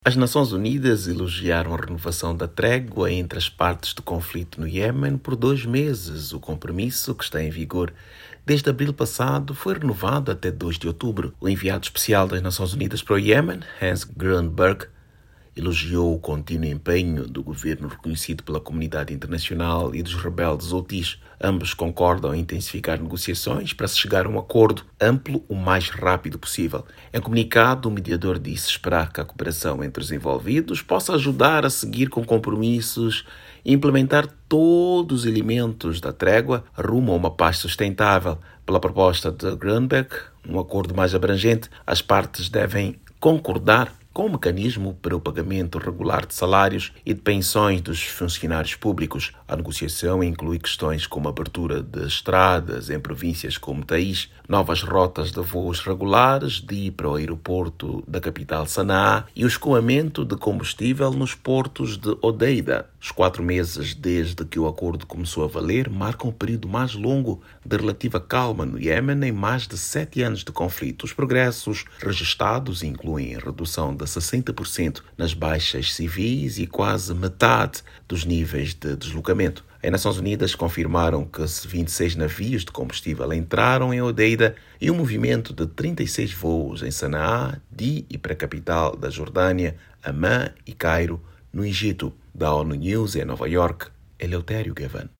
As Nações Unidas elogiaram a renovação da trégua entre as partes do conflito no Iêmen por 2 meses. O compromisso, que está em vigor desde abril passado, foi renovado até 2 de outubro. O enviado especial das Nações Unidas para o Iêmen, Hans Grundberg, elogiou o contínuo empenho do governo reconhecido pela comunidade internacional e dos rebeldes Houthis. Ambos concordam em intensificar negociações para se chegar a um acordo amplo o mais rápido possível. Em comunicado, o mediador disse esperar que a cooperação entre os envolvidos possa ajudar a seguir com compromissos e implementar todos os elementos da trégua rumo a uma paz sustentável. Pela proposta de Grundberg, um acordo mais abrangente, as partes devem concordar com o mecanismo para o pagamento regular de salários e de pensões dos funcionários públicos. A negociação inclui questões como a abertura de estradas em províncias como Taiz, novas rotas de voos regulares de ir para o aeroporto da capital Sanaa e o escoamento de combustível nos portos de Hodeida. Os 4 meses desde que o acordo começou a valer marcam o período mais longo de relativa calma no Iêmen em mais de 7 anos de conflito. Os progressos registados incluem a redução de 60% nas baixas civis e quase metade dos níveis de deslocamento. As Nações Unidas confirmaram que 26 navios de combustível entraram em Hodeida e um movimento de 36 voos em Sanaa, de e para a capital da Jordânia, Amã e Cairo, no Egito. Da ONU News em Nova York, Eleutério Gavan.